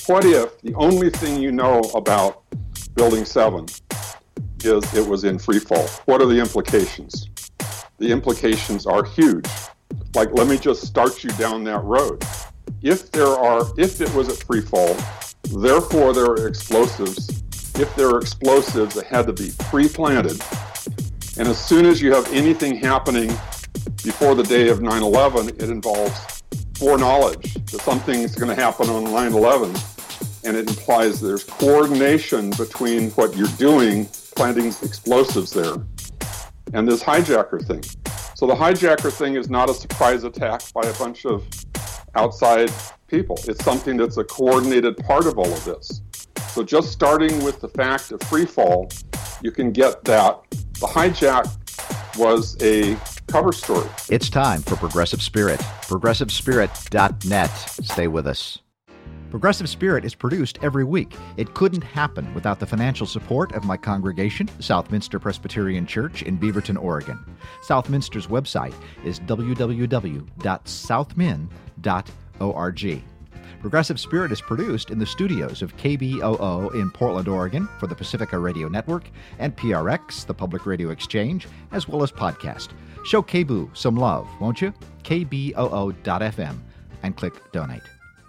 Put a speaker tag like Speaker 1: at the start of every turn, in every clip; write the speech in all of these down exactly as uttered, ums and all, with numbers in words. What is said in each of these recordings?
Speaker 1: what if the only thing you know about Building seven is it was in free fall? What are the implications? The implications are huge. Like, let me just start you down that road. If there are, if it was at free fall, therefore there are explosives. If there are explosives, it had to be pre-planted. And as soon as you have anything happening before the day of nine eleven, it involves foreknowledge that something's going to happen on nine eleven. And it implies there's coordination between what you're doing, planting explosives there, and this hijacker thing. So the hijacker thing is not a surprise attack by a bunch of outside people. It's something that's a coordinated part of all of this. So just starting with the fact of free fall, you can get that the hijack was a cover story.
Speaker 2: It's time for Progressive Spirit. progressive spirit dot net. Stay with us. Progressive Spirit is produced every week. It couldn't happen without the financial support of my congregation, Southminster Presbyterian Church in Beaverton, Oregon. Southminster's website is w w w dot southmin dot org. Progressive Spirit is produced in the studios of K B O O in Portland, Oregon for the Pacifica Radio Network and P R X, the Public Radio Exchange, as well as podcast. Show K B O O some love, won't you? K B O O dot f m and click Donate.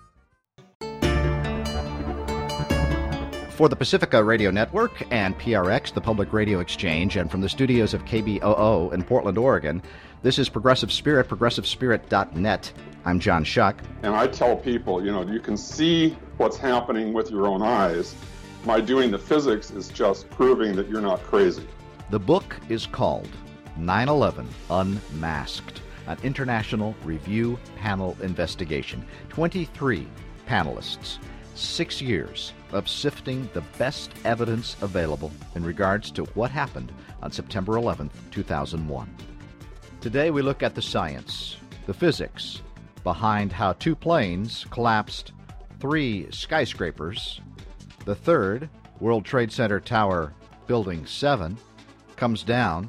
Speaker 2: For the Pacifica Radio Network and P R X, the Public Radio Exchange, and from the studios of K B O O in Portland, Oregon, this is Progressive Spirit, progressive spirit dot net. I'm John Shuck.
Speaker 1: And I tell people, you know, you can see what's happening with your own eyes. My doing the physics is just proving that you're not crazy.
Speaker 2: The book is called nine eleven Unmasked, an international review panel investigation. twenty-three panelists, six years of sifting the best evidence available in regards to what happened on September eleventh, two thousand one. Today we look at the science, the physics behind how two planes collapsed three skyscrapers. The third, World Trade Center Tower Building seven, comes down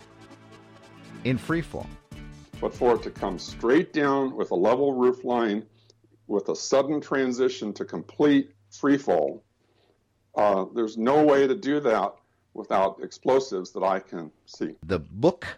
Speaker 2: in freefall.
Speaker 1: But for it to come straight down with a level roof line with a sudden transition to complete free fall, uh, there's no way to do that without explosives that I can see.
Speaker 2: The book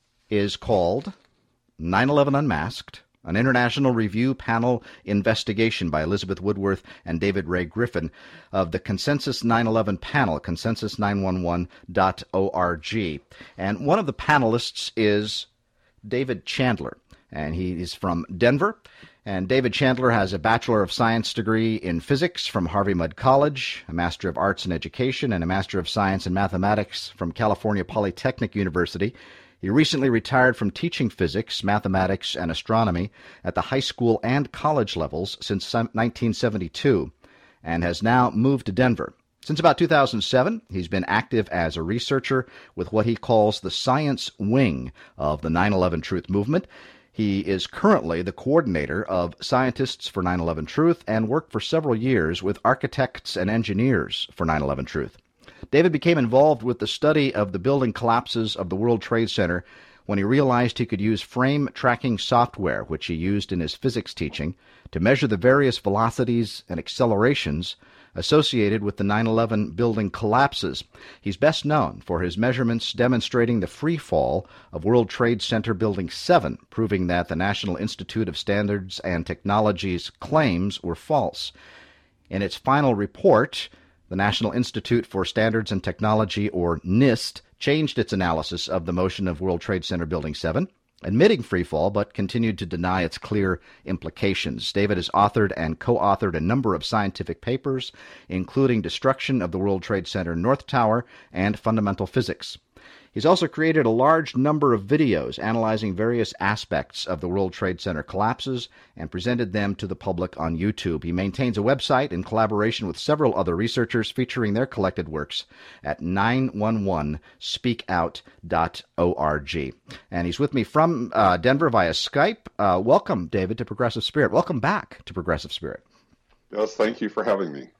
Speaker 2: is called nine eleven Unmasked, an international review panel investigation by Elizabeth Woodworth and David Ray Griffin of the Consensus nine eleven panel, consensus nine one one dot org. And one of the panelists is David Chandler, and he is from Denver. And David Chandler has a Bachelor of Science degree in physics from Harvey Mudd College, a Master of Arts in Education, and a Master of Science in Mathematics from California Polytechnic University. He recently retired from teaching physics, mathematics, and astronomy at the high school and college levels since nineteen seventy-two, and has now moved to Denver. Since about two thousand seven, he's been active as a researcher with what he calls the science wing of the nine eleven Truth movement. He is currently the coordinator of Scientists for nine eleven Truth and worked for several years with architects and engineers for nine eleven Truth. David became involved with the study of the building collapses of the World Trade Center when he realized he could use frame tracking software, which he used in his physics teaching, to measure the various velocities and accelerations associated with the nine eleven building collapses. He's best known for his measurements demonstrating the free fall of World Trade Center Building seven, proving that the National Institute of Standards and Technology's claims were false. In its final report, the National Institute for Standards and Technology, or NIST, changed its analysis of the motion of World Trade Center Building seven, admitting freefall, but continued to deny its clear implications. David has authored and co-authored a number of scientific papers, including Destruction of the World Trade Center North Tower and Fundamental Physics. He's also created a large number of videos analyzing various aspects of the World Trade Center collapses and presented them to the public on YouTube. He maintains a website in collaboration with several other researchers featuring their collected works at nine one one speak out dot org. And he's with me from uh, Denver via Skype. Uh, welcome, David, to Progressive Spirit. Welcome back to Progressive Spirit.
Speaker 1: Yes, thank you for having me.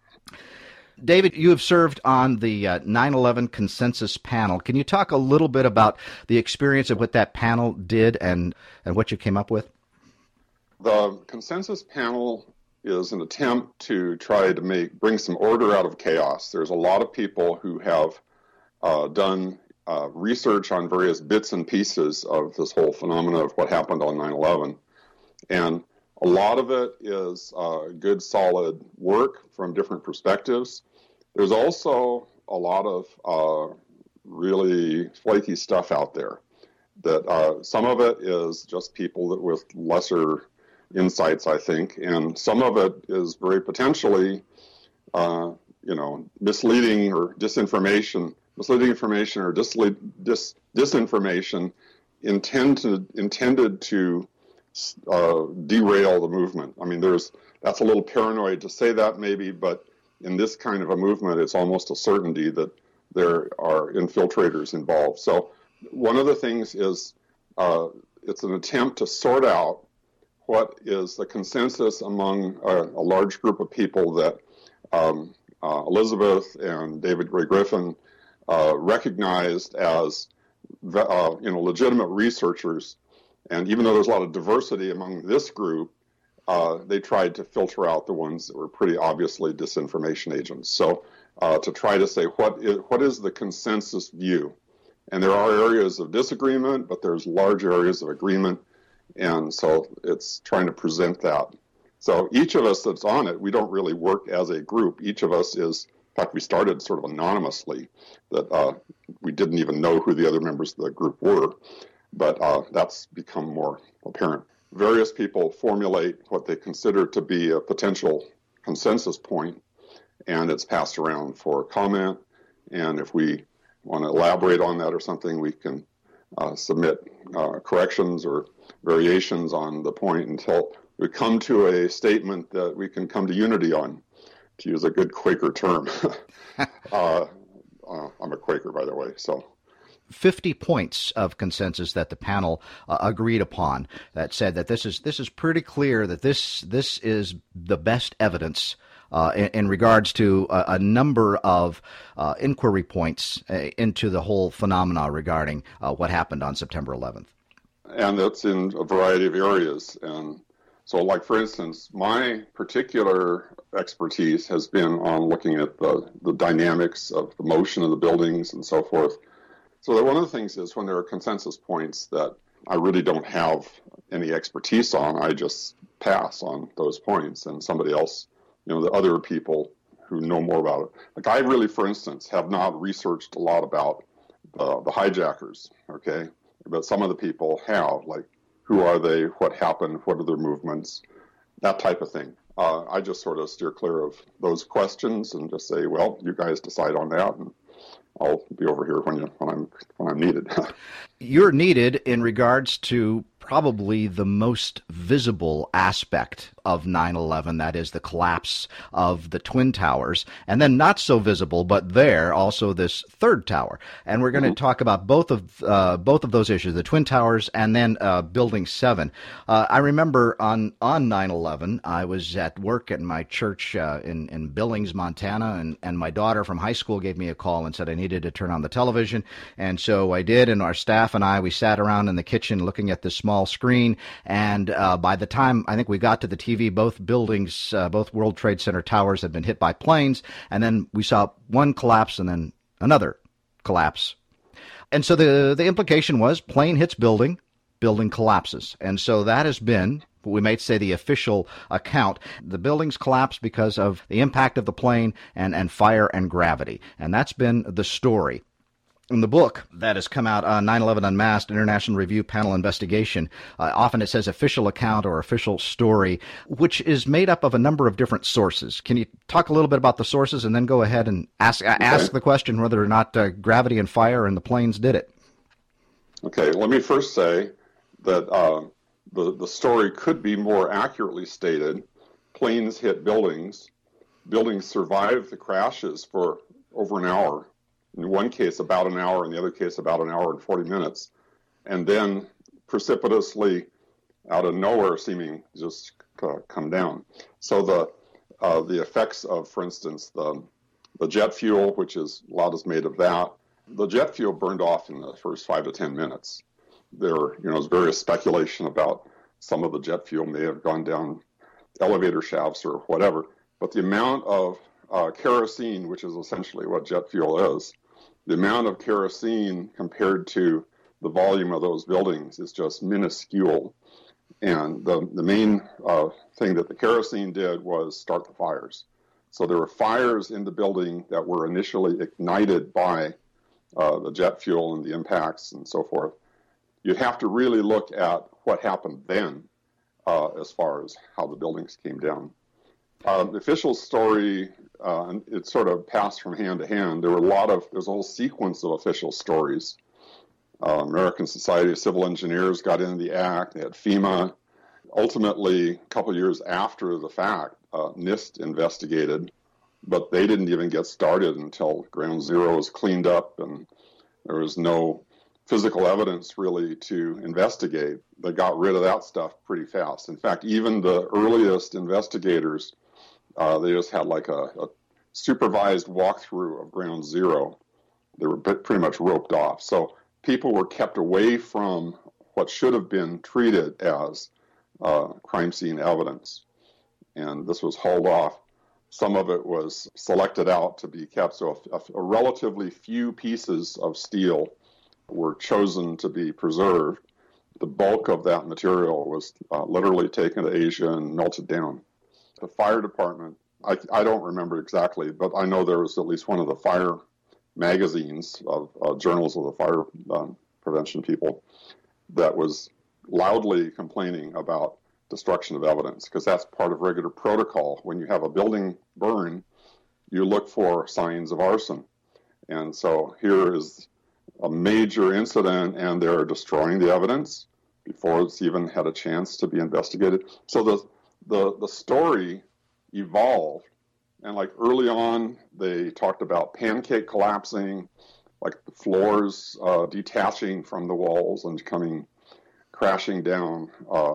Speaker 2: David, you have served on the uh, nine eleven Consensus panel. Can you talk a little bit about the experience of what that panel did and, and what you came up with?
Speaker 1: The Consensus panel is an attempt to try to make bring some order out of chaos. There's a lot of people who have uh, done uh, research on various bits and pieces of this whole phenomena of what happened on nine eleven. And a lot of it is uh, good, solid work from different perspectives. There's also a lot of uh, really flaky stuff out there. That uh, some of it is just people that with lesser insights, I think, and some of it is very potentially, uh, you know, misleading or disinformation, misleading information or disle- dis- disinformation intended intended to uh, derail the movement. I mean, there's that's a little paranoid to say that maybe, but in this kind of a movement, it's almost a certainty that there are infiltrators involved. So one of the things is uh, it's an attempt to sort out what is the consensus among a, a large group of people that um, uh, Elizabeth and David Ray Griffin uh, recognized as uh, you know legitimate researchers. And even though there's a lot of diversity among this group, uh, they tried to filter out the ones that were pretty obviously disinformation agents. So uh, to try to say what is, what is the consensus view? And there are areas of disagreement, but there's large areas of agreement. And so it's trying to present that. So each of us that's on it, we don't really work as a group. Each of us is, in fact, we started sort of anonymously, that uh, we didn't even know who the other members of the group were. But uh, that's become more apparent. Various people formulate what they consider to be a potential consensus point, and it's passed around for comment. And if we want to elaborate on that or something, we can uh, submit uh, corrections or variations on the point until we come to a statement that we can come to unity on, to use a good Quaker term. uh, uh, I'm a Quaker, by the way, so...
Speaker 2: fifty points of consensus that the panel uh, agreed upon that said that this is this is pretty clear that this this is the best evidence uh, in, in regards to a, a number of uh, inquiry points uh, into the whole phenomena regarding uh, what happened on September eleventh.
Speaker 1: And that's in a variety of areas. And so, like, for instance, my particular expertise has been on looking at the, the dynamics of the motion of the buildings and so forth. So that one of the things is when there are consensus points that I really don't have any expertise on, I just pass on those points, and somebody else, you know, the other people who know more about it. Like I really, for instance, have not researched a lot about uh, the hijackers, okay? But some of the people have, like, who are they, what happened, what are their movements, that type of thing. Uh, I just sort of steer clear of those questions and just say, well, you guys decide on that, and I'll be over here when you when I'm when I'm needed.
Speaker 2: You're needed in regards to probably the most visible aspect of nine eleven, that is the collapse of the Twin Towers, and then not so visible, but there also this third tower. And we're going to mm-hmm. talk about both of uh, both of those issues, the Twin Towers and then uh, Building seven. Uh, I remember on on nine eleven, I was at work at my church uh, in in Billings, Montana, and and my daughter from high school gave me a call and said I needed to turn on the television, and so I did. And our staff and I, we sat around in the kitchen looking at this small screen, and uh, by the time I think we got to the T V, both buildings, uh, both World Trade Center towers had been hit by planes, and then we saw one collapse and then another collapse. And so the the implication was plane hits building, building collapses. And so that has been, we might say, the official account. The buildings collapsed because of the impact of the plane and, and fire and gravity. And that's been the story. In the book that has come out on nine eleven Unmasked, International Review Panel Investigation, uh, often it says official account or official story, which is made up of a number of different sources. Can you talk a little bit about the sources and then go ahead and ask okay. ask the question whether or not uh, gravity and fire and the planes did it?
Speaker 1: Okay, let me first say that uh, the, the story could be more accurately stated. Planes hit buildings. Buildings survived the crashes for over an hour. In one case, about an hour. In the other case, about an hour and forty minutes. And then precipitously, out of nowhere, seeming just uh, come down. So the uh, the effects of, for instance, the the jet fuel, which is a lot is made of that. The jet fuel burned off in the first five to ten minutes. There, you know, there's various speculation about some of the jet fuel may have gone down elevator shafts or whatever. But the amount of uh, kerosene, which is essentially what jet fuel is, the amount of kerosene compared to the volume of those buildings is just minuscule. And the, the main uh, thing that the kerosene did was start the fires. So there were fires in the building that were initially ignited by uh, the jet fuel and the impacts and so forth. You'd have to really look at what happened then uh, as far as how the buildings came down. Uh, the official story, uh, it sort of passed from hand to hand. There were a lot of, there's a whole sequence of official stories. Uh, American Society of Civil Engineers got into the act. They had FEMA. Ultimately, a couple of years after the fact, uh, NIST investigated, but they didn't even get started until Ground Zero was cleaned up and there was no physical evidence really to investigate. They got rid of that stuff pretty fast. In fact, even the earliest investigators, uh, they just had like a, a supervised walkthrough of Ground Zero. They were pretty much roped off. So people were kept away from what should have been treated as uh, crime scene evidence. And this was hauled off. Some of it was selected out to be kept. So a, a relatively few pieces of steel were chosen to be preserved. The bulk of that material was uh, literally taken to Asia and melted down. The fire department, I, I don't remember exactly, but I know there was at least one of the fire magazines of uh, journals of the fire um, prevention people that was loudly complaining about destruction of evidence, because that's part of regular protocol. When you have a building burn, you look for signs of arson. And so here is a major incident, and they're destroying the evidence before it's even had a chance to be investigated. So the the, the story evolved. And like early on, they talked about pancake collapsing, like the floors uh, detaching from the walls and coming crashing down uh,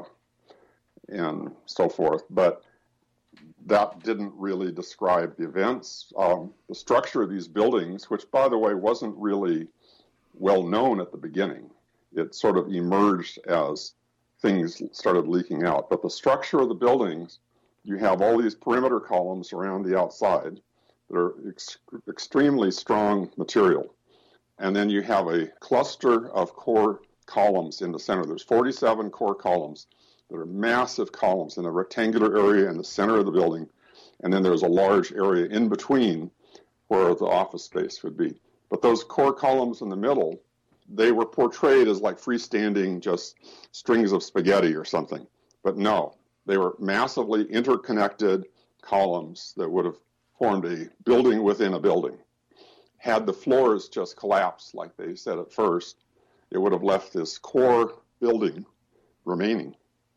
Speaker 1: and so forth. But that didn't really describe the events. Um, the structure of these buildings, which, by the way, wasn't really well known at the beginning. It sort of emerged as things started leaking out. But the structure of the buildings, you have all these perimeter columns around the outside that are ex- extremely strong material. And then you have a cluster of core columns in the center. There's forty-seven core columns that are massive columns in a rectangular area in the center of the building. And then there's a large area in between where the office space would be. But those core columns in the middle, they were portrayed as like freestanding, just strings of spaghetti or something. But no, they were massively interconnected columns that would have formed a building within a building. Had the floors just collapsed, like they said at first, it would have left this core building remaining.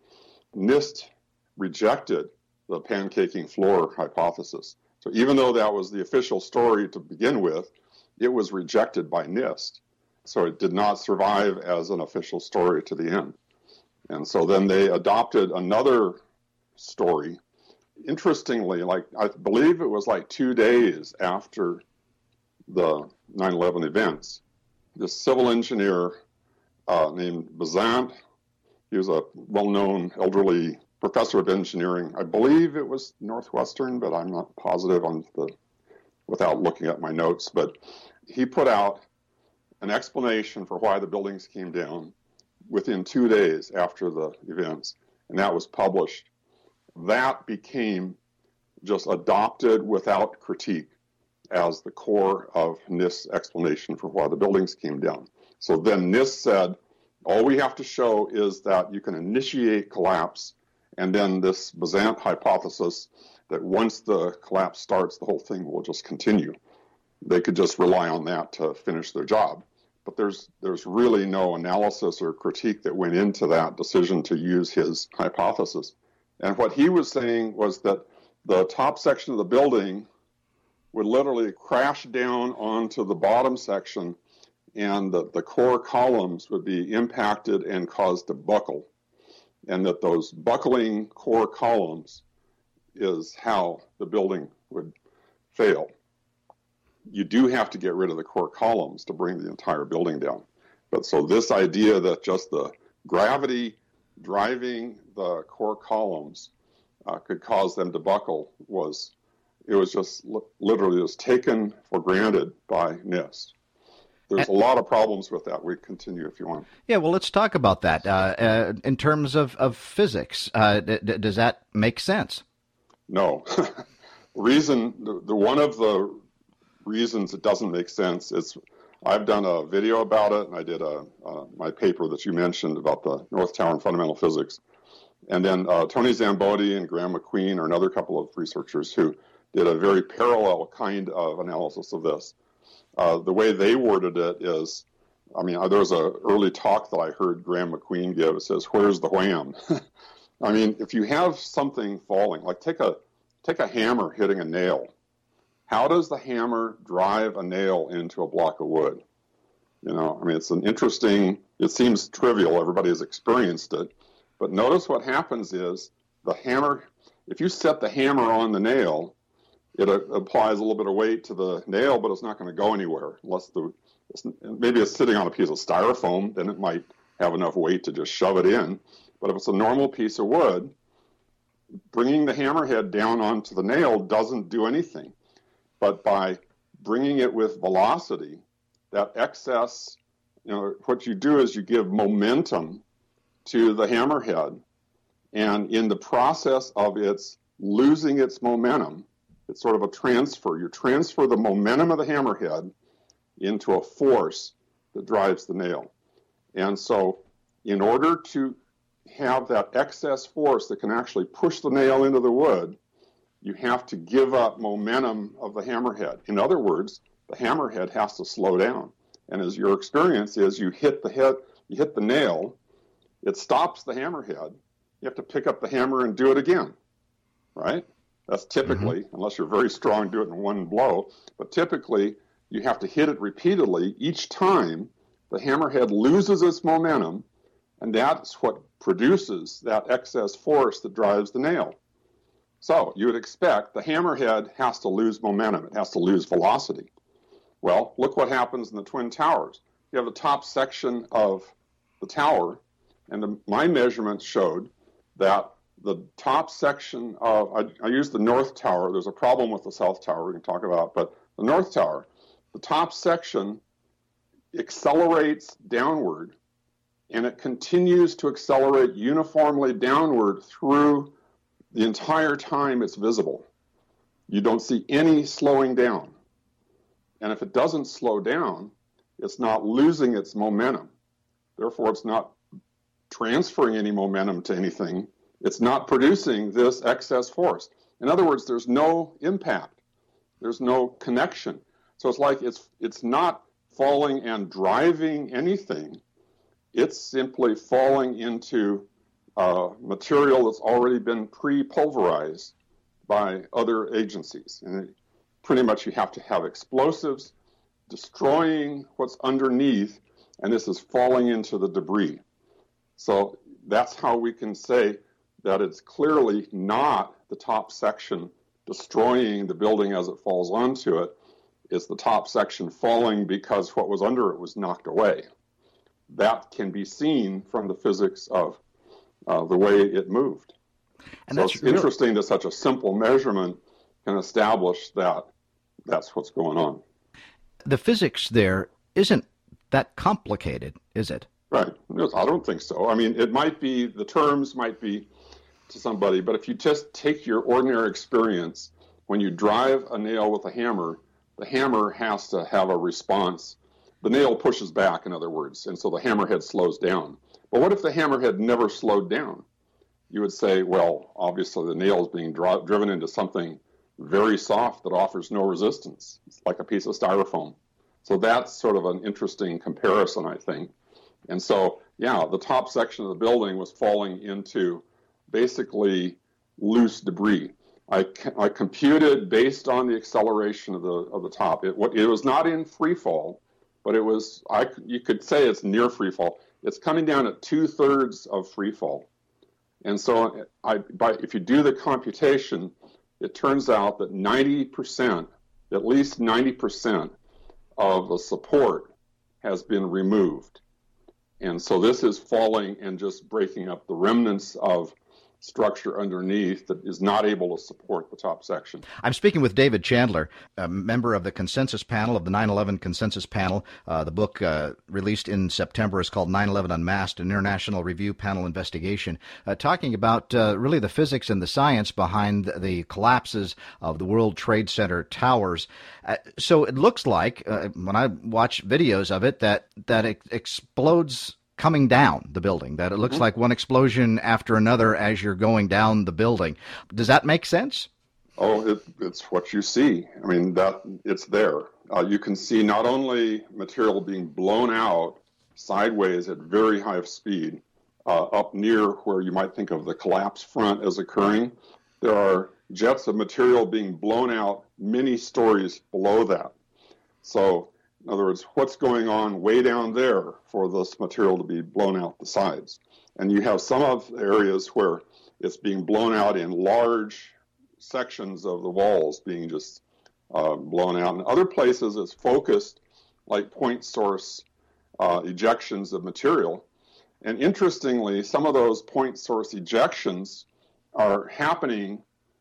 Speaker 1: NIST rejected the pancaking floor hypothesis. So even though that was the official story to begin with, it was rejected by NIST. So it did not survive as an official story to the end. And so then they adopted another story. Interestingly, like I believe it was like two days after the nine eleven events, this civil engineer uh, named Bazant, he was a well-known elderly professor of engineering. I believe it was Northwestern, but I'm not positive on the, without looking at my notes. But he put out an explanation for why the buildings came down within two days after the events, and that was published. That became just adopted without critique as the core of NIST's explanation for why the buildings came down. So then NIST said, all we have to show is that you can initiate collapse, and then this Bazant hypothesis that once the collapse starts, the whole thing will just continue. They could just rely on that to finish their job. But there's there's really no analysis or critique that went into that decision to use his hypothesis. And what he was saying was that the top section of the building would literally crash down onto the bottom section, and that the core columns would be impacted and caused to buckle. And that those buckling core columns is how the building would fail. You do have to get rid of the core columns to bring the entire building down. But so this idea that just the gravity driving the core columns uh, could cause them to buckle was, it was just li- literally just taken for granted by NIST. There's a lot of problems with that. We continue if you want.
Speaker 2: Yeah, well, let's talk about that. Uh, uh, in terms of, of physics, uh, d- d- does that make sense?
Speaker 1: No. The reason, the, the one of the reasons it doesn't make sense is I've done a video about it, and I did a uh, my paper that you mentioned about the North Tower and fundamental physics. And then uh, Tony Zambodi and Graham McQueen are another couple of researchers who did a very parallel kind of analysis of this. Uh, the way they worded it is, I mean, there was an early talk that I heard Graham McQueen give. It says, "Where's the wham?" I mean, if you have something falling, like take a take a hammer hitting a nail. How does the hammer drive a nail into a block of wood? You know, I mean, it's an interesting, it seems trivial. Everybody has experienced it. But notice what happens is the hammer, if you set the hammer on the nail, it uh, applies a little bit of weight to the nail, but it's not going to go anywhere unless the, it's, maybe it's sitting on a piece of styrofoam, then it might have enough weight to just shove it in. But if it's a normal piece of wood, bringing the hammerhead down onto the nail doesn't do anything. But by bringing it with velocity, that excess, you know, what you do is you give momentum to the hammerhead. And in the process of its losing its momentum, it's sort of a transfer. You transfer the momentum of the hammerhead into a force that drives the nail. And so in order to have that excess force that can actually push the nail into the wood, you have to give up momentum of the hammerhead. In other words, the hammerhead has to slow down. And as your experience is, you hit the head, you hit the nail, it stops the hammerhead. You have to pick up the hammer and do it again, right? That's typically, mm-hmm. unless you're very strong, do it in one blow. But typically, you have to hit it repeatedly. Each time, the hammerhead loses its momentum, and that's what produces that excess force that drives the nail. So you would expect the hammerhead has to lose momentum. It has to lose velocity. Well, look what happens in the Twin Towers. You have the top section of the tower, and the, my measurements showed that the top section of, I, I used the North Tower. There's a problem with the South Tower we can talk about, but the North Tower, the top section accelerates downward, and it continues to accelerate uniformly downward through the entire time it's visible. You don't see any slowing down. And if it doesn't slow down, it's not losing its momentum. Therefore, it's not transferring any momentum to anything. It's not producing this excess force. In other words, there's no impact. There's no connection. So it's like it's it's not falling and driving anything. It's simply falling into uh, material that's already been pre-pulverized by other agencies. And it, pretty much you have to have explosives destroying what's underneath, and this is falling into the debris. So that's how we can say that it's clearly not the top section destroying the building as it falls onto it. It's the top section falling because what was under it was knocked away. That can be seen from the physics of uh, the way it moved. And so that's it's real. Interesting that such a simple measurement can establish that that's what's going on.
Speaker 2: The physics there isn't that complicated, is it?
Speaker 1: Right. I don't think so. I mean, it might be, the terms might be to somebody, but if you just take your ordinary experience, when you drive a nail with a hammer, the hammer has to have a response. The nail pushes back, in other words, and so the hammerhead slows down. But what if the hammerhead never slowed down? You would say, well, obviously the nail is being dri- driven into something very soft that offers no resistance. It's like a piece of styrofoam. So that's sort of an interesting comparison, I think. And so, yeah, the top section of the building was falling into basically loose debris. I, I computed based on the acceleration of the of the top. It, it was not in free fall, but it was, I, you could say it's near free fall. It's coming down at two-thirds of free fall. And so I, by, if you do the computation, it turns out that ninety percent, at least ninety percent of the support has been removed. And so this is falling and just breaking up the remnants of structure underneath that is not able to support the top section.
Speaker 2: I'm speaking with David Chandler, a member of the consensus panel, of the nine eleven consensus panel. Uh, the book uh, released in September is called nine eleven Unmasked, an international review panel investigation, uh, talking about uh, really the physics and the science behind the collapses of the World Trade Center towers. Uh, so it looks like, uh, when I watch videos of it, that, that it explodes coming down the building, that it looks mm-hmm. like one explosion after another as you're going down the building. Does that make sense?
Speaker 1: Oh, it, it's what you see. I mean, that it's there. Uh, you can see not only material being blown out sideways at very high speed, uh, up near where you might think of the collapse front as occurring. There are jets of material being blown out many stories below that. So, in other words, what's going on way down there for this material to be blown out the sides? And you have some of the areas where it's being blown out in large sections of the walls being just uh, blown out. In other places, it's focused like point source uh, ejections of material. And interestingly, some of those point source ejections are happening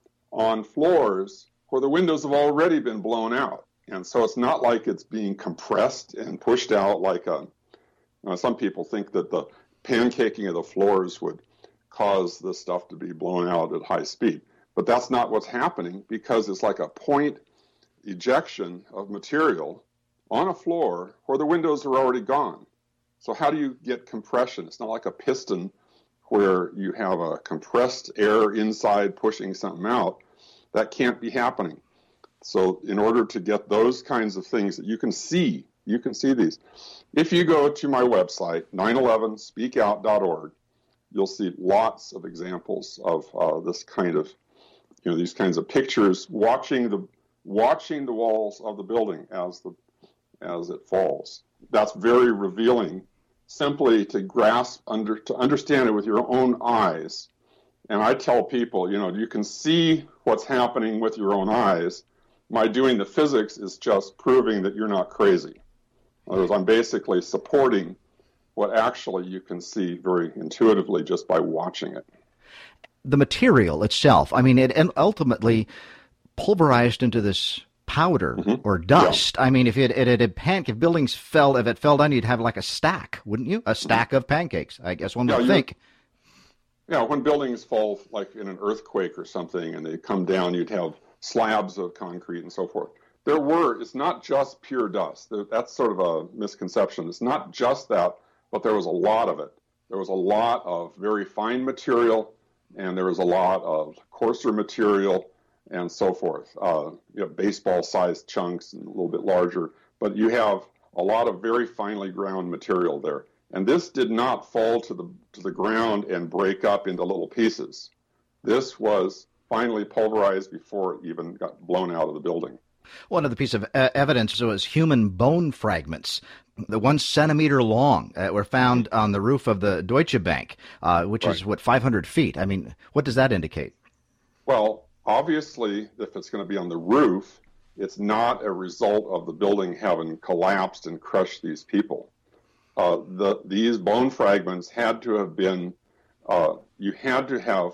Speaker 1: on floors where the windows have already been blown out. And so it's not like it's being compressed and pushed out like a, you know, some people think that the pancaking of the floors would cause the stuff to be blown out at high speed. But that's not what's happening, because it's like a point ejection of material on a floor where the windows are already gone. So how do you get compression? It's not like a piston where you have a compressed air inside pushing something out. That can't be happening. So in order to get those kinds of things that you can see, you can see these. If you go to my website, nine eleven speak out dot org, you'll see lots of examples of uh, this kind of, you know, these kinds of pictures, watching the watching the walls of the building as the as it falls. That's very revealing, simply to grasp, under to understand it with your own eyes. And I tell people, you know, you can see what's happening with your own eyes. My doing the physics is just proving that you're not crazy. In other words, I'm basically supporting what actually you can see very intuitively just by watching it.
Speaker 2: The material itself, I mean, it ultimately pulverized into this powder mm-hmm. or dust. Yeah. I mean, if it, it, it had pan, if buildings fell, if it fell down, you'd have like a stack, wouldn't you? A stack mm-hmm. of pancakes, I guess one
Speaker 1: yeah,
Speaker 2: would think.
Speaker 1: Yeah, when buildings fall, like in an earthquake or something, and they come down, you'd have slabs of concrete and so forth. There were, it's not just pure dust. That's sort of a misconception. It's not just that, but there was a lot of it. There was a lot of very fine material, and there was a lot of coarser material and so forth. Uh, you have baseball-sized chunks and a little bit larger, but you have a lot of very finely ground material there. And this did not fall to the to the ground and break up into little pieces. This was finally pulverized before it even got blown out of the building.
Speaker 2: One of the pieces of uh, evidence was human bone fragments, the one centimeter long, uh, were found on the roof of the Deutsche Bank, uh, which right. is, what, five hundred feet. I mean, what does that indicate?
Speaker 1: Well, obviously, if it's going to be on the roof, it's not a result of the building having collapsed and crushed these people. Uh, the, these bone fragments had to have been, uh, you had to have,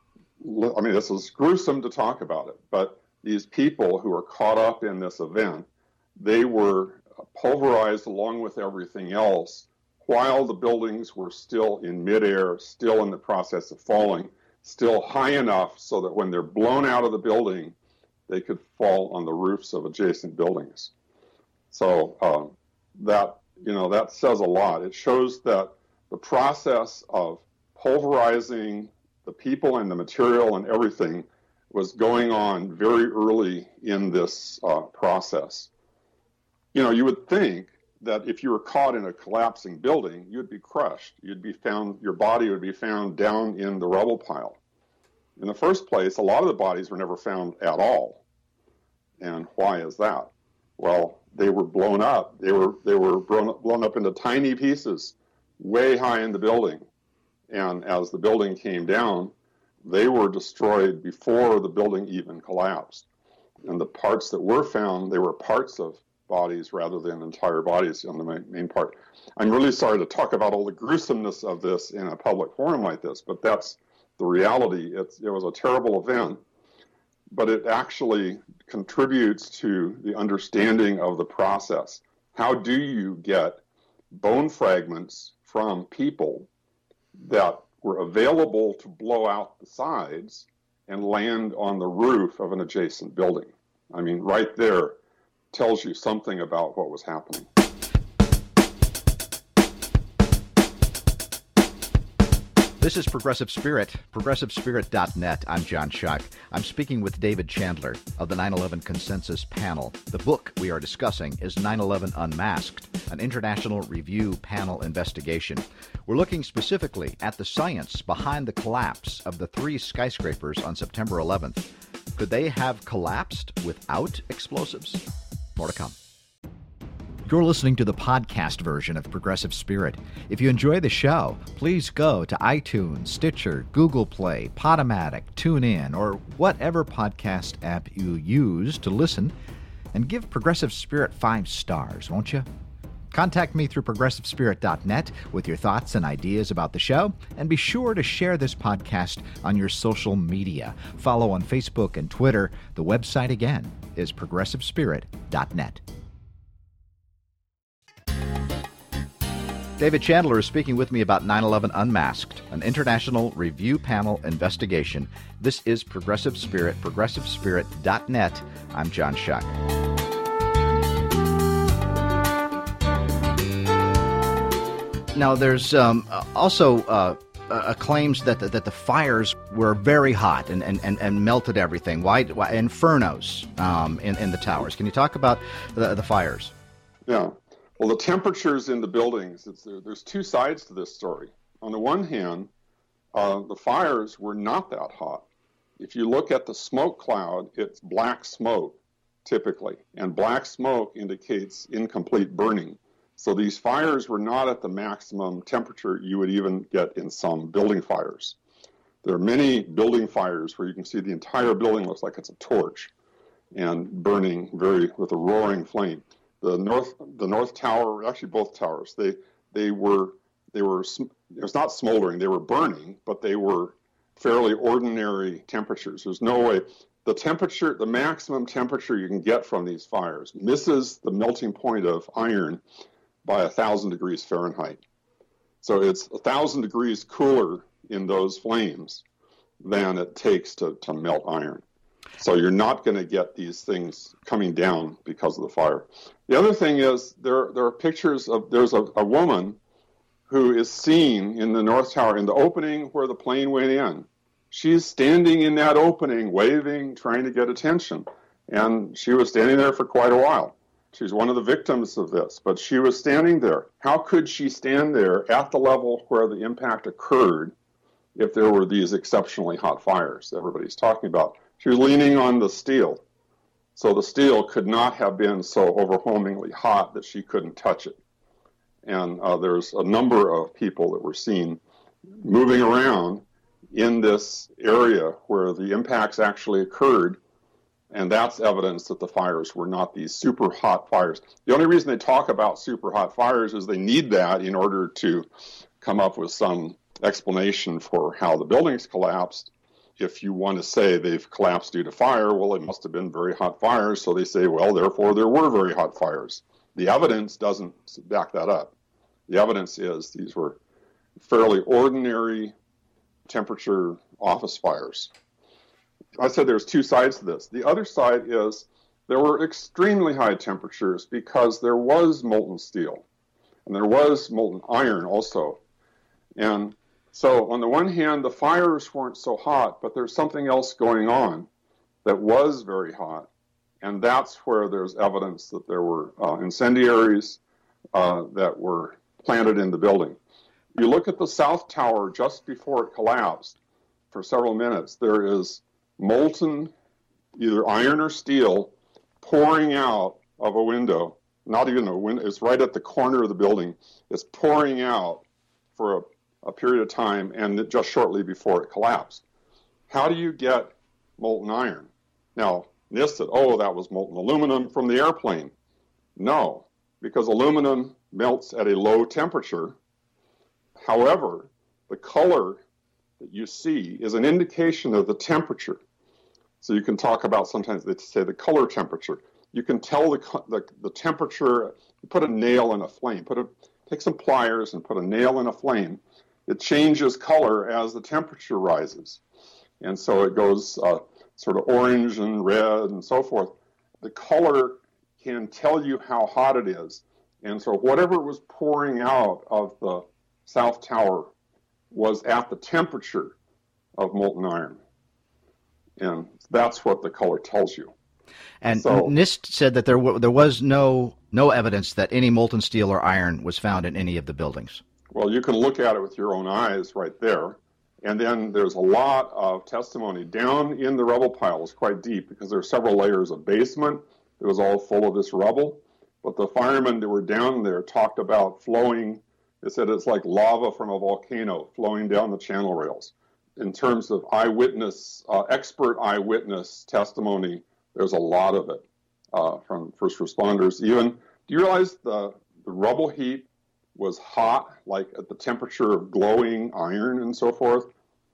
Speaker 1: I mean, this is gruesome to talk about it, but these people who were caught up in this event, they were pulverized along with everything else while the buildings were still in midair, still in the process of falling, still high enough so that when they're blown out of the building, they could fall on the roofs of adjacent buildings. So uh, that, you know, that says a lot. It shows that the process of pulverizing the people and the material and everything was going on very early in this uh, process. You know, you would think that if you were caught in a collapsing building, you'd be crushed. You'd be found, your body would be found down in the rubble pile. In the first place, a lot of the bodies were never found at all. And why is that? Well, they were blown up. They were they were blown, blown up into tiny pieces way high in the building. And as the building came down, they were destroyed before the building even collapsed. And the parts that were found, they were parts of bodies rather than entire bodies on the main, main part. I'm really sorry to talk about all the gruesomeness of this in a public forum like this, but that's the reality. It's, it was a terrible event, but it actually contributes to the understanding of the process. How do you get bone fragments from people that were available to blow out the sides and land on the roof of an adjacent building? I mean, right there tells you something about what was happening.
Speaker 2: This is Progressive Spirit, progressive spirit dot net. I'm John Schuck. I'm speaking with David Chandler of the nine eleven Consensus Panel. The book we are discussing is nine eleven Unmasked, an international review panel investigation. We're looking specifically at the science behind the collapse of the three skyscrapers on September eleventh. Could they have collapsed without explosives? More to come. You're listening to the podcast version of Progressive Spirit. If you enjoy the show, please go to iTunes, Stitcher, Google Play, Podomatic, TuneIn, or whatever podcast app you use to listen, and give Progressive Spirit five stars, won't you? Contact me through progressive spirit dot net with your thoughts and ideas about the show, and be sure to share this podcast on your social media. Follow on Facebook and Twitter. The website, again, is progressive spirit dot net. David Chandler is speaking with me about nine eleven Unmasked, an international review panel investigation. This is Progressive Spirit, progressive spirit dot net. I'm John Schuck. Now, there's um, also uh, uh, claims that the, that the fires were very hot and, and, and, and melted everything. Why, why infernos um, in, in the towers? Can you talk about the, the fires?
Speaker 1: Yeah. Well, the temperatures in the buildings, it's, there's two sides to this story. On the one hand, uh, the fires were not that hot. If you look at the smoke cloud, it's black smoke, typically, and black smoke indicates incomplete burning. So these fires were not at the maximum temperature you would even get in some building fires. There are many building fires where you can see the entire building looks like it's a torch and burning very with a roaring flame. The north, the north tower, actually both towers, they they were they were it was not smoldering, they were burning, but they were fairly ordinary temperatures. There's no way the temperature, the maximum temperature you can get from these fires misses the melting point of iron by a thousand degrees Fahrenheit. So it's a thousand degrees cooler in those flames than it takes to, to melt iron. So you're not going to get these things coming down because of the fire. The other thing is there there are pictures of, there's a, a woman who is seen in the North Tower in the opening where the plane went in. She's standing in that opening, waving, trying to get attention. And she was standing there for quite a while. She's one of the victims of this, but she was standing there. How could she stand there at the level where the impact occurred if there were these exceptionally hot fires that everybody's talking about? She was leaning on the steel. So the steel could not have been so overwhelmingly hot that she couldn't touch it. And uh, there's a number of people that were seen moving around in this area where the impacts actually occurred. And that's evidence that the fires were not these super hot fires. The only reason they talk about super hot fires is they need that in order to come up with some explanation for how the buildings collapsed. If you want to say they've collapsed due to fire, well, it must have been very hot fires. So they say, well, therefore there were very hot fires. The evidence doesn't back that up. The evidence is these were fairly ordinary temperature office fires. I said there's two sides to this. The other side is there were extremely high temperatures because there was molten steel and there was molten iron also. And so on the one hand, the fires weren't so hot, but there's something else going on that was very hot. And that's where there's evidence that there were uh, incendiaries uh, that were planted in the building. You look at the South Tower just before it collapsed for several minutes, there is molten either iron or steel pouring out of a window. Not even a window, it's right at the corner of the building. It's pouring out for a a period of time and just shortly before it collapsed. How do you get molten iron? Now, NIST said, oh, that was molten aluminum from the airplane. No, because aluminum melts at a low temperature. However, the color that you see is an indication of the temperature. So you can talk about, sometimes they say the color temperature. You can tell the, the, the temperature, you put a nail in a flame, put a, take some pliers and put a nail in a flame. It changes color as the temperature rises. And so it goes uh, sort of orange and red and so forth. The color can tell you how hot it is. And so whatever was pouring out of the South Tower was at the temperature of molten iron. And that's what the color tells you.
Speaker 2: And
Speaker 1: so,
Speaker 2: NIST said that there w- there was no no evidence that any molten steel or iron was found in any of the buildings.
Speaker 1: Well, you can look at it with your own eyes right there. And then there's a lot of testimony down in the rubble piles, quite deep, because there are several layers of basement. It was all full of this rubble. But the firemen that were down there talked about flowing. They said it's like lava from a volcano flowing down the channel rails. In terms of eyewitness, uh, expert eyewitness testimony, there's a lot of it uh, from first responders. Even, do you realize the, the rubble heap was hot, like at the temperature of glowing iron and so forth,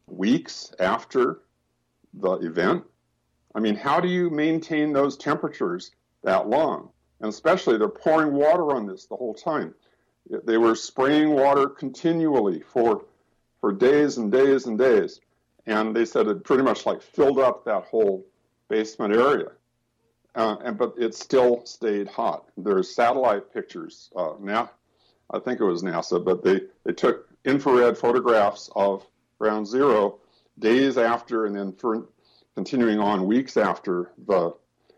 Speaker 1: weeks after the event? I mean, how do you maintain those temperatures that long? And especially, they're pouring water on this the whole time. They were spraying water continually for for days and days and days. And they said it pretty much like filled up that whole basement area. Uh, and but it still stayed hot. There's satellite pictures. Uh, now, I think it was NASA, but they, they took infrared photographs of ground zero days after, and then for continuing on weeks after the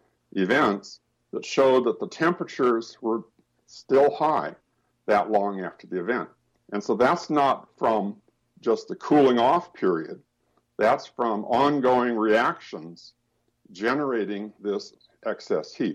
Speaker 1: events, that showed that the temperatures were still high that long after the event. And so that's not from just the cooling off period. That's from ongoing reactions generating this excess heat.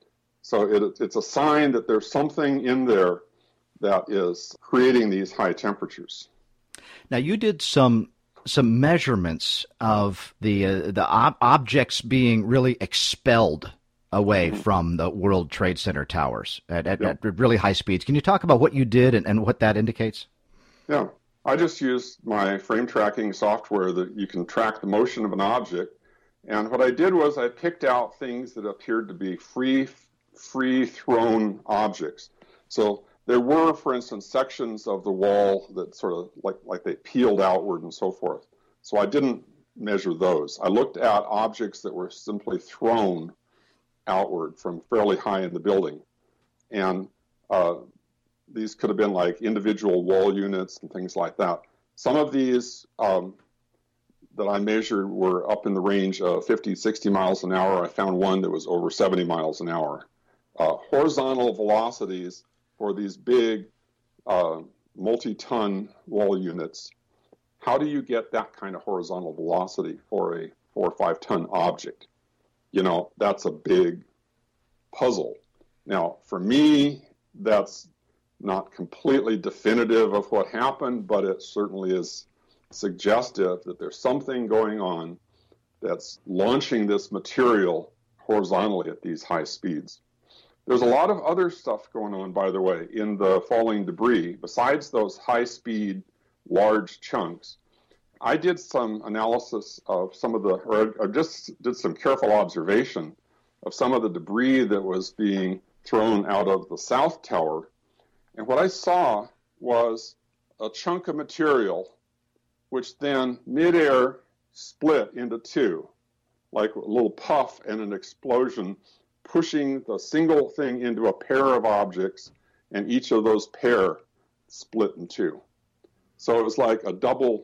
Speaker 1: So it, it's a sign that there's something in there that is creating these high temperatures.
Speaker 2: Now, you did some some measurements of the uh, the ob- objects being really expelled away mm-hmm. from the World Trade Center towers at, at, yep. at really high speeds. Can you talk about what you did and, and what that indicates?
Speaker 1: Yeah, I just used my frame tracking software that you can track the motion of an object. And what I did was I picked out things that appeared to be free, free thrown objects. So there were, for instance, sections of the wall that sort of like, like they peeled outward and so forth. So I didn't measure those. I looked at objects that were simply thrown outward from fairly high in the building. And uh, these could have been like individual wall units and things like that. Some of these um, that I measured were up in the range of fifty, sixty miles an hour. I found one that was over seventy miles an hour. Uh, horizontal velocities for these big uh, multi-ton wall units. How do you get that kind of horizontal velocity for a four or five ton object? You know, that's a big puzzle. Now, for me, that's not completely definitive of what happened, but it certainly is suggestive that there's something going on that's launching this material horizontally at these high speeds. There's a lot of other stuff going on, by the way, in the falling debris. Besides those high-speed, large chunks, I did some analysis of some of the, or I just did some careful observation of some of the debris that was being thrown out of the South Tower. And what I saw was a chunk of material which then midair split into two, like a little puff and an explosion, pushing the single thing into a pair of objects, and each of those pair split in two. So it was like a double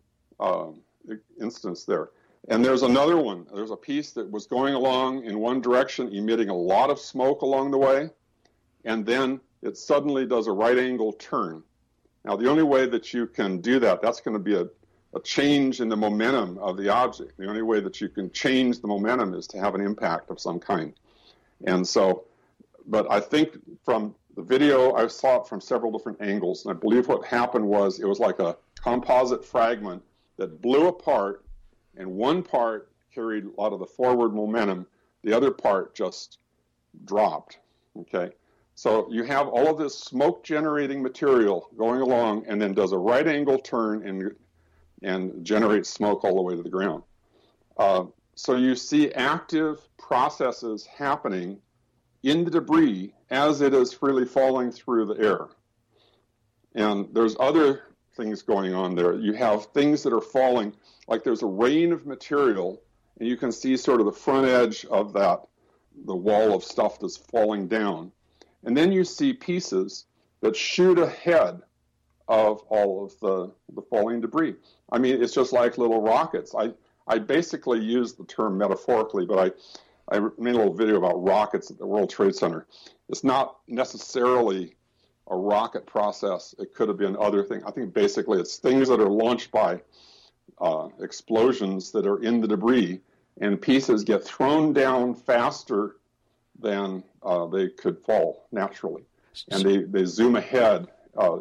Speaker 1: um, instance there. And there's another one. There's a piece that was going along in one direction, emitting a lot of smoke along the way, and then it suddenly does a right angle turn. Now, the only way that you can do that, that's going to be a, a change in the momentum of the object. The only way that you can change the momentum is to have an impact of some kind. And so, but I think from the video, I saw it from several different angles, and I believe what happened was it was like a composite fragment that blew apart, and one part carried a lot of the forward momentum, the other part just dropped, okay? So you have all of this smoke-generating material going along and then does a right angle turn and and generates smoke all the way to the ground. Uh, so you see active processes happening in the debris as it is freely falling through the air. And there's other things going on there. You have things that are falling, like there's a rain of material, and you can see sort of the front edge of that, the wall of stuff that's falling down. And then you see pieces that shoot ahead of all of the, the falling debris. I mean, it's just like little rockets. I, I basically use the term metaphorically, but I, I made a little video about rockets at the World Trade Center. It's not necessarily a rocket process. It could have been other things. I think basically it's things that are launched by uh, explosions that are in the debris, and pieces get thrown down faster than uh, they could fall naturally. And they, they zoom ahead, uh,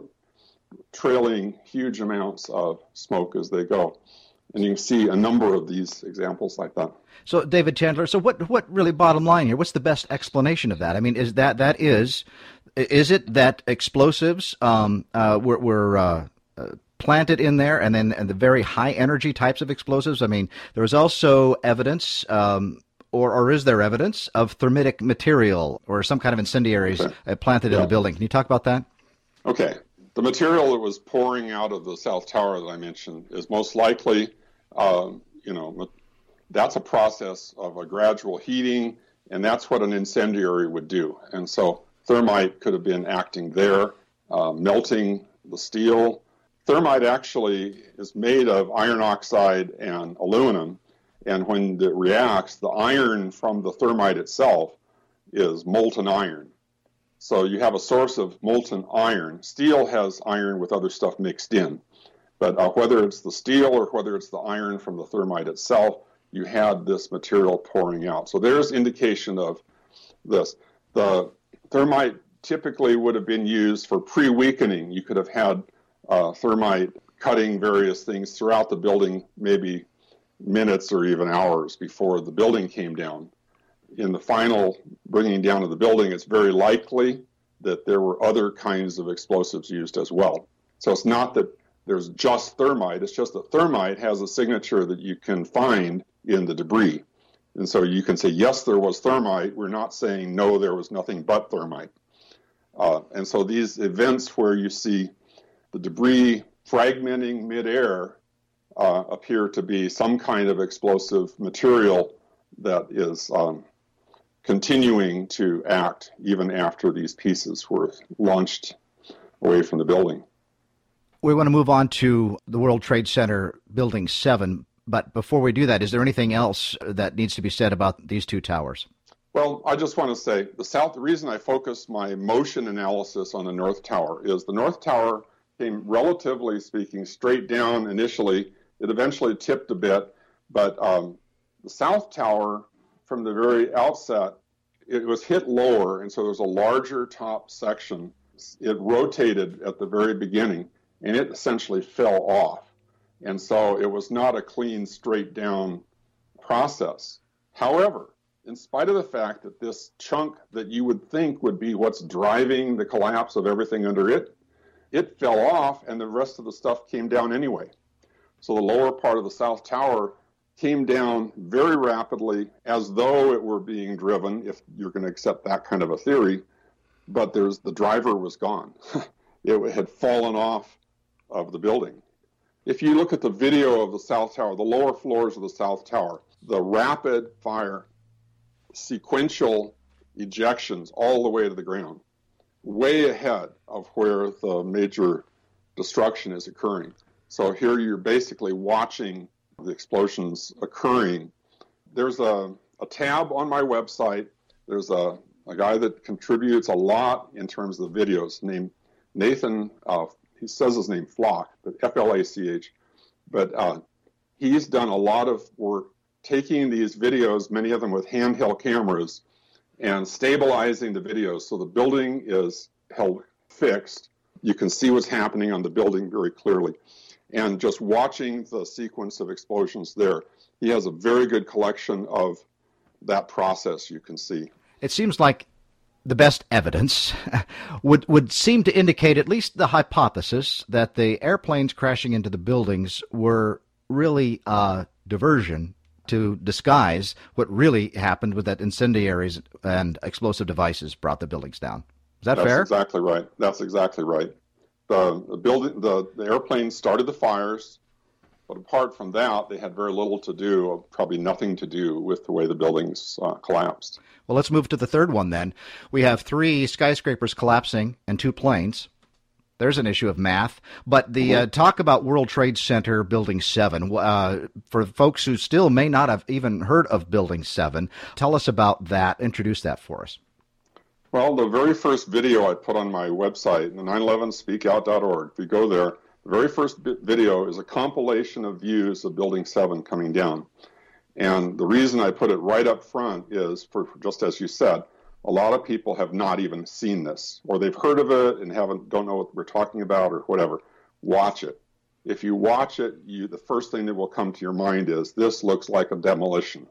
Speaker 1: trailing huge amounts of smoke as they go. And you can see a number of these examples like that.
Speaker 2: So, David Chandler, so what, what really bottom line here? What's the best explanation of that? I mean, is that, that is, is it that explosives um, uh, were, were uh, uh, planted in there, and then and the very high energy types of explosives? I mean, there is also evidence, um, or, or is there evidence of thermitic material or some kind of incendiaries okay. planted yeah. in the building? Can you talk about that?
Speaker 1: Okay. The material that was pouring out of the South Tower that I mentioned is most likely, uh, you know, that's a process of a gradual heating, and that's what an incendiary would do. And so thermite could have been acting there, uh, melting the steel. Thermite actually is made of iron oxide and aluminum, and when it reacts, the iron from the thermite itself is molten iron. So you have a source of molten iron. Steel has iron with other stuff mixed in. But uh, whether it's the steel or whether it's the iron from the thermite itself, you had this material pouring out. So there's indication of this. The thermite typically would have been used for pre-weakening. You could have had uh, thermite cutting various things throughout the building, maybe minutes or even hours before the building came down. In the final bringing down of the building, it's very likely that there were other kinds of explosives used as well. So it's not that there's just thermite, it's just that thermite has a signature that you can find in the debris. And so you can say, yes, there was thermite. We're not saying, no, there was nothing but thermite. Uh, and so these events where you see the debris fragmenting midair uh, appear to be some kind of explosive material that is um, continuing to act even after these pieces were launched away from the building.
Speaker 2: We want to move on to the World Trade Center Building seven, but before we do that, is there anything else that needs to be said about these two towers?
Speaker 1: Well, I just want to say the south. The reason I focused my motion analysis on the North Tower is the North Tower came, relatively speaking, straight down initially. It eventually tipped a bit, but um, the South Tower, from the very outset, it was hit lower, and so there's a larger top section. It rotated at the very beginning, and it essentially fell off. And so it was not a clean, straight down process. However, in spite of the fact that this chunk that you would think would be what's driving the collapse of everything under it, it fell off, and the rest of the stuff came down anyway. So the lower part of the South Tower came down very rapidly, as though it were being driven, if you're going to accept that kind of a theory, but there's the driver was gone. It had fallen off of the building. If you look at the video of the South Tower, the lower floors of the South Tower, the rapid fire, sequential ejections all the way to the ground, way ahead of where the major destruction is occurring. So here you're basically watching the explosions occurring. There's a, a tab on my website. There's a, a guy that contributes a lot in terms of the videos named Nathan, uh, he says his name Flock, but F L A C H. But uh, he's done a lot of work taking these videos, many of them with handheld cameras, and stabilizing the videos so the building is held fixed. You can see what's happening on the building very clearly. And just watching the sequence of explosions there, he has a very good collection of that process you can see.
Speaker 2: It seems like the best evidence would would seem to indicate at least the hypothesis that the airplanes crashing into the buildings were really a diversion to disguise what really happened with that incendiaries and explosive devices brought the buildings down. Is that
Speaker 1: That's
Speaker 2: fair?
Speaker 1: That's exactly right. That's exactly right. The, the building, the, the airplanes started the fires, but apart from that, they had very little to do, or probably nothing to do with the way the buildings uh, collapsed.
Speaker 2: Well, let's move to the third one then. We have three skyscrapers collapsing and two planes. There's an issue of math. But the uh, talk about World Trade Center Building seven, uh, for folks who still may not have even heard of Building seven, tell us about that. Introduce that for us.
Speaker 1: Well, the very first video I put on my website, nine eleven speak out dot org, if you go there, the very first video is a compilation of views of Building seven coming down. And the reason I put it right up front is, for just as you said, a lot of people have not even seen this, or they've heard of it and haven't don't know what we're talking about or whatever. Watch it. If you watch it, you the first thing that will come to your mind is, this looks like a demolition.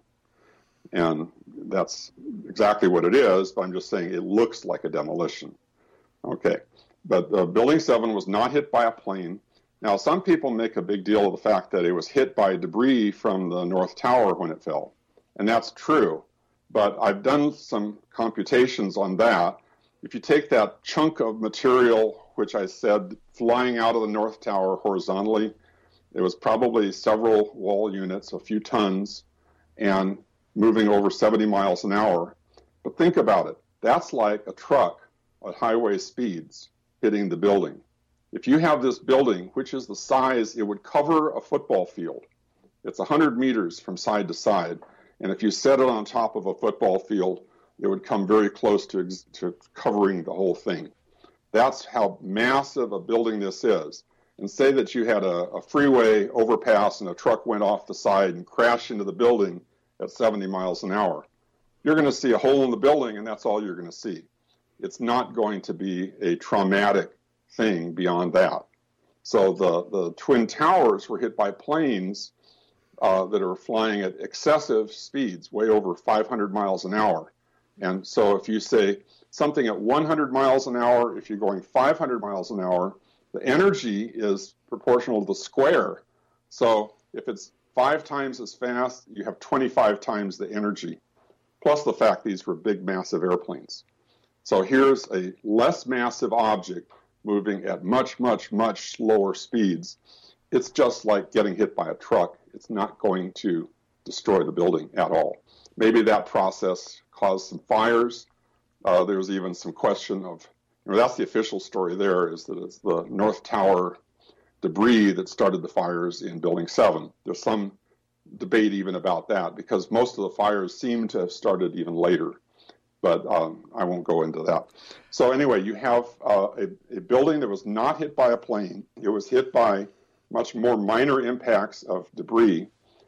Speaker 1: And that's exactly what it is, but I'm just saying it looks like a demolition. Okay. But uh, Building seven was not hit by a plane. Now, some people make a big deal of the fact that it was hit by debris from the North Tower when it fell. And that's true. But I've done some computations on that. If you take that chunk of material, which I said flying out of the North Tower horizontally, it was probably several wall units, a few tons, and moving over seventy miles an hour. But think about it. That's like a truck at highway speeds hitting the building. If you have this building, which is the size, it would cover a football field. It's one hundred meters from side to side. And if you set it on top of a football field, it would come very close to, to covering the whole thing. That's how massive a building this is. And say that you had a, a freeway overpass and a truck went off the side and crashed into the building at seventy miles an hour. You're going to see a hole in the building, and that's all you're going to see. It's not going to be a traumatic thing beyond that. So the, the Twin Towers were hit by planes uh, that are flying at excessive speeds, way over five hundred miles an hour. And so if you say something at one hundred miles an hour, if you're going five hundred miles an hour, the energy is proportional to the square. So if it's five times as fast, you have twenty-five times the energy, plus the fact these were big, massive airplanes. So here's a less massive object moving at much, much, much slower speeds. It's just like getting hit by a truck. It's not going to destroy the building at all. Maybe that process caused some fires. Uh, there's even some question of, you know, that's the official story there, is that it's the North Tower debris that started the fires in Building seven. There's some debate even about that, because most of the fires seem to have started even later. But um, I won't go into that. So anyway, you have uh, a, a building that was not hit by a plane. It was hit by much more minor impacts of debris.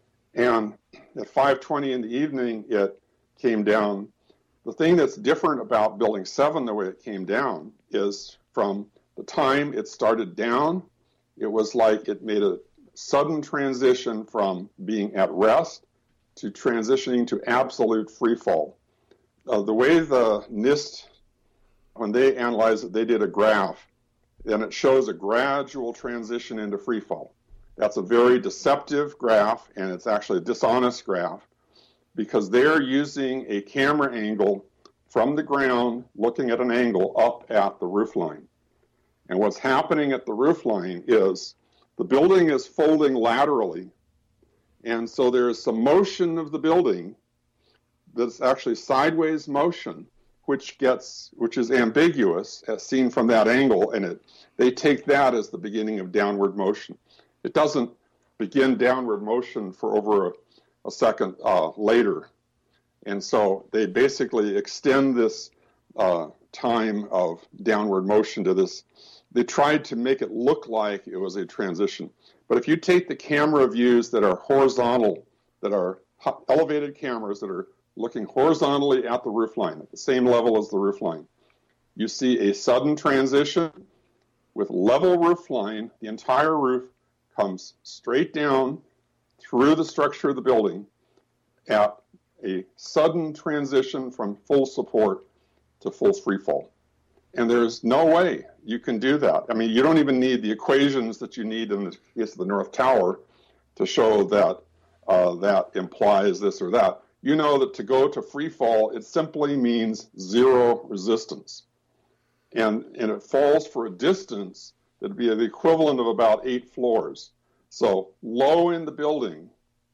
Speaker 1: And at five twenty in the evening, it came down. The thing that's different about Building seven, the way it came down, is from the time it started down, it was like it made a sudden transition from being at rest to transitioning to absolute free fall. Uh, the way the NIST, when they analyzed it, they did a graph, and it shows a gradual transition into free fall. That's a very deceptive graph, and it's actually a dishonest graph, because they're using a camera angle from the ground, looking at an angle up at the roof line. And what's happening at the roof line is the building is folding laterally, and so there's some motion of the building that's actually sideways motion, which gets, which is ambiguous as seen from that angle, and it they take that as the beginning of downward motion. It doesn't begin downward motion for over a, a second uh, later, and so they basically extend this uh, time of downward motion to this. They tried to make it look like it was a transition, but if you take the camera views that are horizontal, that are elevated cameras that are looking horizontally at the roof line, at the same level as the roof line, you see a sudden transition with level roof line. The entire roof comes straight down through the structure of the building at a sudden transition from full support to full free fall. And there's no way you can do that. I mean, you don't even need the equations that you need in the case of the North Tower to show that uh, that implies this or that. You know that to go to free fall, it simply means zero resistance. And, and it falls for a distance that would be the equivalent of about eight floors. So low in the building,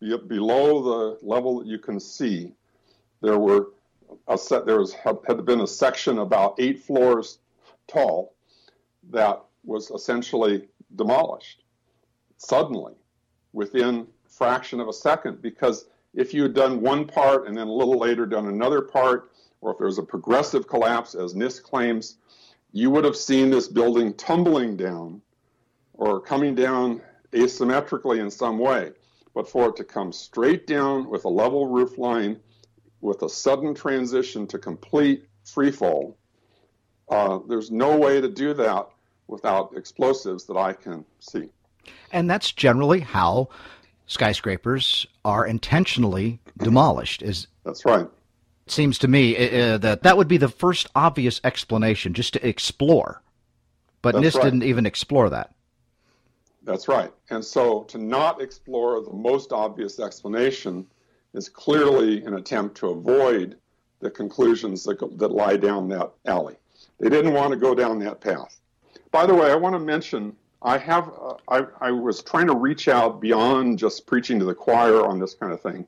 Speaker 1: below the level that you can see, there were a set, there was, had, had been a section about eight floors tall that was essentially demolished suddenly within a fraction of a second, because if you had done one part and then a little later done another part, or if there was a progressive collapse, as NIST claims, you would have seen this building tumbling down or coming down asymmetrically in some way. But for it to come straight down with a level roof line with a sudden transition to complete free fall, uh, there's no way to do that without explosives that I can see.
Speaker 2: And that's generally how skyscrapers are intentionally demolished. Is
Speaker 1: That's right.
Speaker 2: It seems to me uh, that that would be the first obvious explanation, just to explore. But
Speaker 1: That's
Speaker 2: NIST
Speaker 1: right.
Speaker 2: didn't even explore that.
Speaker 1: That's right. And so to not explore the most obvious explanation is clearly an attempt to avoid the conclusions that, that lie down that alley. They didn't want to go down that path. By the way, I want to mention, I have, uh, I, I was trying to reach out beyond just preaching to the choir on this kind of thing.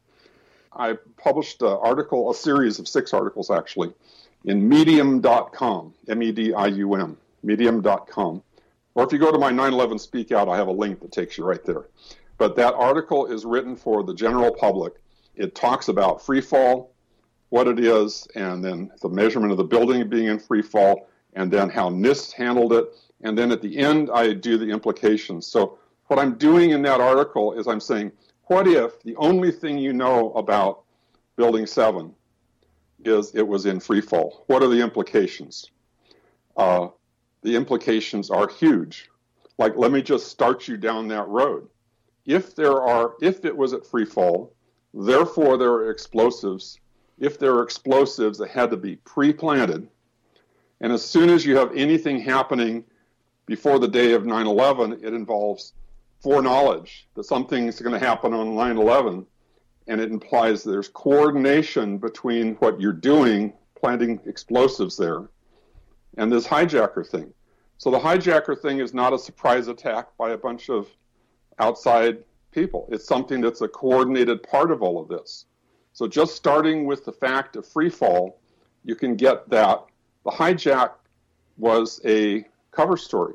Speaker 1: I published an article, a series of six articles actually, in medium dot com, M E D I U M, medium dot com. Or if you go to my nine eleven Speak Out, I have a link that takes you right there. But that article is written for the general public. It talks about free fall, what it is, and then the measurement of the building being in free fall, and then how NIST handled it. And then at the end, I do the implications. So what I'm doing in that article is I'm saying, what if the only thing you know about Building seven is it was in free fall? What are the implications? Uh, the implications are huge. Like, let me just start you down that road. If there are, if it was at free fall, therefore there are explosives. If there are explosives, they had to be pre-planted. And as soon as you have anything happening before the day of nine eleven, it involves foreknowledge that something's going to happen on nine eleven, and it implies there's coordination between what you're doing, planting explosives there, and this hijacker thing. So the hijacker thing is not a surprise attack by a bunch of outside people. It's something that's a coordinated part of all of this. So just starting with the fact of free fall, you can get that the hijack was a cover story.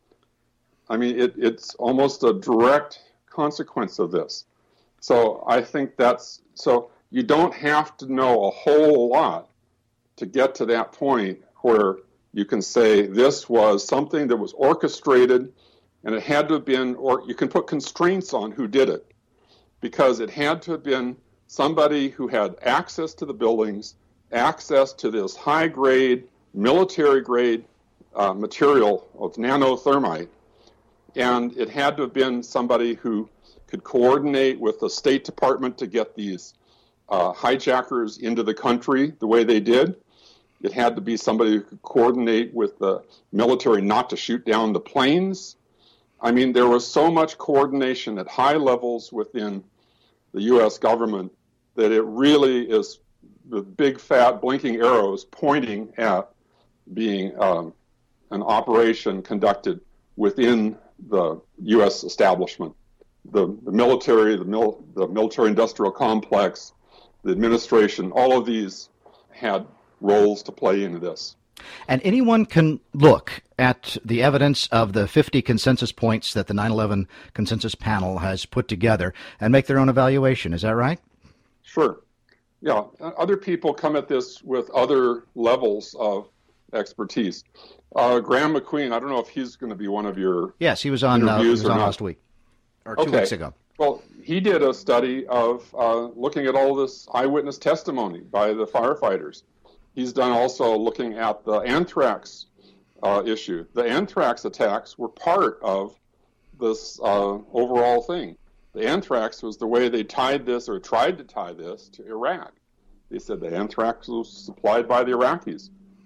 Speaker 1: I mean, it, it's almost a direct consequence of this. So I think that's, so you don't have to know a whole lot to get to that point where you can say this was something that was orchestrated, and it had to have been, or you can put constraints on who did it, because it had to have been somebody who had access to the buildings, access to this high-grade, military-grade uh, material of nanothermite, and it had to have been somebody who could coordinate with the State Department to get these uh, hijackers into the country the way they did. It had to be somebody who could coordinate with the military not to shoot down the planes. I mean, there was so much coordination at high levels within the U S government that it really is the big, fat, blinking arrows pointing at being um, an operation conducted within the U S establishment. The, the military, the, mil, the military-industrial complex, the administration, all of these had roles to play into this.
Speaker 2: And anyone can look at the evidence of the fifty consensus points that the nine eleven consensus panel has put together and make their own evaluation. Is that right?
Speaker 1: Sure. Yeah. Other people come at this with other levels of expertise. Uh, Graham McQueen, I don't know if he's going to be one of your
Speaker 2: Yes, he was on, uh, he was on last week, or two
Speaker 1: okay.
Speaker 2: weeks ago.
Speaker 1: Well, he did a study of uh, looking at all this eyewitness testimony by the firefighters. He's done also looking at the anthrax uh, issue. The anthrax attacks were part of this uh, overall thing. The anthrax was the way they tied this, or tried to tie this, to Iraq. They said the anthrax was supplied by the Iraqis.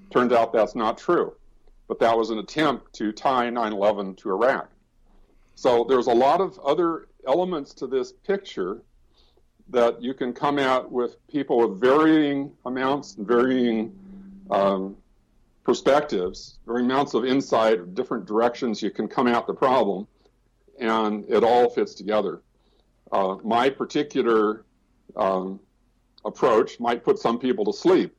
Speaker 1: Turns out that's not true. But that was an attempt to tie nine eleven to Iraq. So there's a lot of other elements to this picture that you can come at with people with varying amounts and varying um, perspectives, varying amounts of insight, different directions you can come at the problem, and it all fits together. Uh, my particular um, approach might put some people to sleep,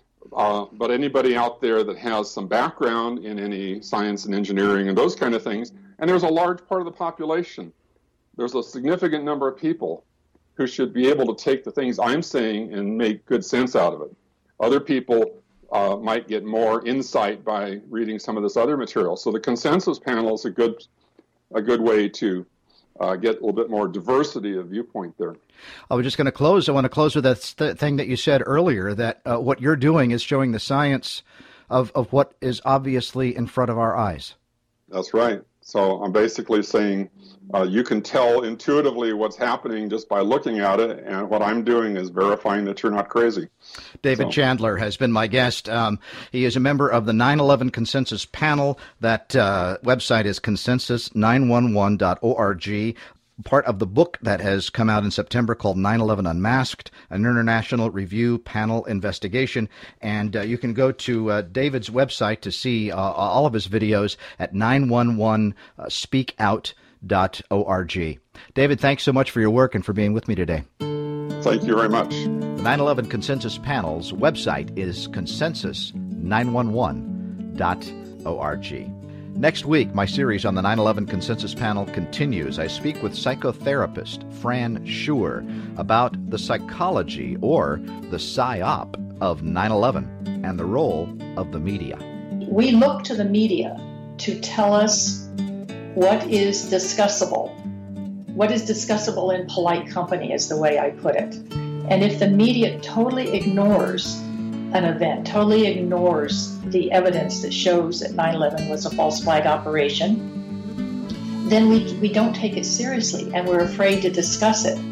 Speaker 1: uh, but anybody out there that has some background in any science and engineering and those kind of things, and there's a large part of the population, there's a significant number of people who should be able to take the things I'm saying and make good sense out of it. Other people uh, might get more insight by reading some of this other material. So the consensus panel is a good, a good way to uh, get a little bit more diversity of viewpoint there.
Speaker 2: I was just going to close. I want to close with that th- thing that you said earlier, that uh, what you're doing is showing the science of, of what is obviously in front of our eyes.
Speaker 1: That's right. So I'm basically saying uh, you can tell intuitively what's happening just by looking at it, and what I'm doing is verifying that you're not crazy.
Speaker 2: David
Speaker 1: so.
Speaker 2: Chandler has been my guest. Um, he is a member of the nine eleven Consensus Panel. That uh, website is consensus nine one one dot org. Part of the book that has come out in September called nine eleven Unmasked, an international review panel investigation. And uh, you can go to uh, David's website to see uh, all of his videos at nine one one speak out dot org. David, thanks so much for your work and for being with me today.
Speaker 1: Thank you very much.
Speaker 2: The nine eleven Consensus Panel's website is consensus nine one one dot org. Next week, my series on the nine eleven Consensus Panel continues. I speak with psychotherapist Fran Schuer about the psychology, or the psyop, of nine eleven and the role of the media.
Speaker 3: We look to the media to tell us what is discussable. What is discussable in polite company is the way I put it. And if the media totally ignores an event, totally ignores the evidence that shows that nine eleven was a false flag operation, then we, we don't take it seriously and we're afraid to discuss it.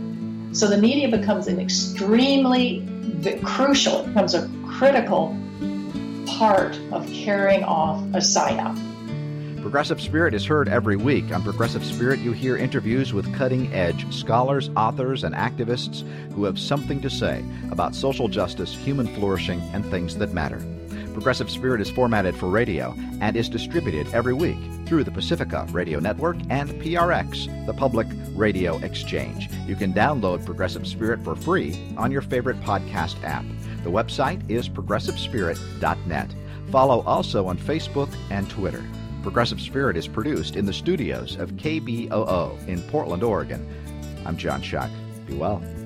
Speaker 3: So the media becomes an extremely crucial, it becomes a critical part of carrying off a psyop.
Speaker 2: Progressive Spirit is heard every week. On Progressive Spirit, you hear interviews with cutting-edge scholars, authors, and activists who have something to say about social justice, human flourishing, and things that matter. Progressive Spirit is formatted for radio and is distributed every week through the Pacifica Radio Network and P R X, the Public Radio Exchange. You can download Progressive Spirit for free on your favorite podcast app. The website is progressive spirit dot net. Follow also on Facebook and Twitter. Progressive Spirit is produced in the studios of K B O O in Portland, Oregon. I'm John Schuck. Be well.